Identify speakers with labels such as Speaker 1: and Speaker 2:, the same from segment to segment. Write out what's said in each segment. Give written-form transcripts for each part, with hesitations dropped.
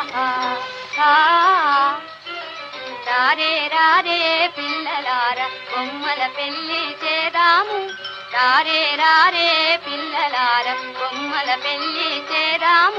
Speaker 1: రారే రారే పిల్లలార బొమ్మల పెళ్లి చేదాము రారే రారే పిల్లలార బొమ్మల పెళ్లి చేదాము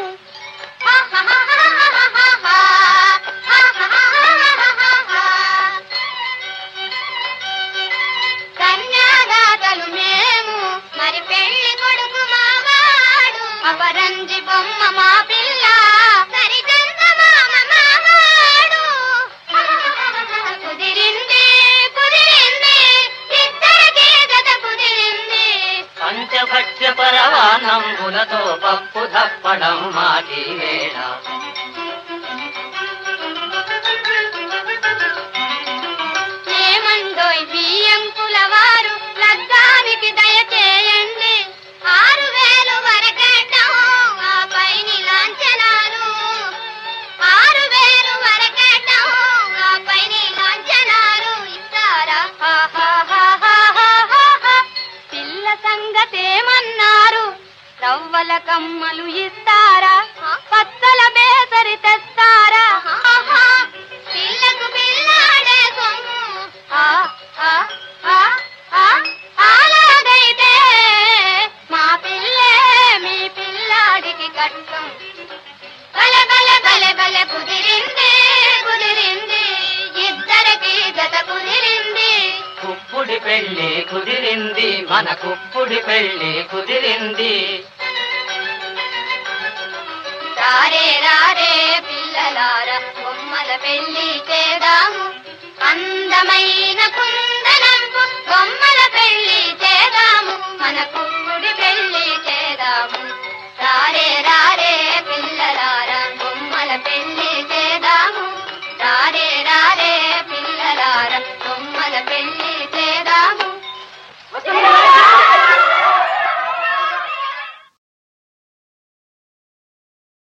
Speaker 1: కన్యాదాతలు మేము మరి పెళ్లి కొడుకు మావాడు అపరంజి బొమ్మ మా పిల్ల సరిచంద మామ మావాడు కుదిరింది కుదిరింది ఇద్దరికీ జత కుదిరింది
Speaker 2: పంచభక్ష్య పరవానంబులతో పప్పు దప్పడం మాటి వేళ
Speaker 1: ఏమండోయ్ బియ్యం కులవారు లగ్గానికి దయచేయండి 6000 వరకటం ఆపై లాంఛనాలు 6000 వరకటం ఆపై లాంఛనాలు ఇస్తారా పిల్ల సంగతేమన్నారు రవ్వల కమ్మలు ఇస్తారా పచ్చల బేసరి తెస్తారా పిల్లకు పిల్లాడే సొమ్ము అలాగైతే మా పిల్లే మీ పిల్లాడికి కట్టం బలె బలె బలె బలె కుదిరింది కుదిరింది ఇద్దరికి జత కుదిరింది
Speaker 2: కుప్పుడి పెళ్లి కుదిరింది మన కుప్పుడి పెళ్లి కుదిరింది
Speaker 1: రారే రారే పిల్లలార బొమ్మల పెళ్లి చేదాము అందమైన కుందనంపు బొమ్మల పెళ్లి చేదాము మన కుప్పుడి పెళ్లి చేదాము రారే రారే పిల్ల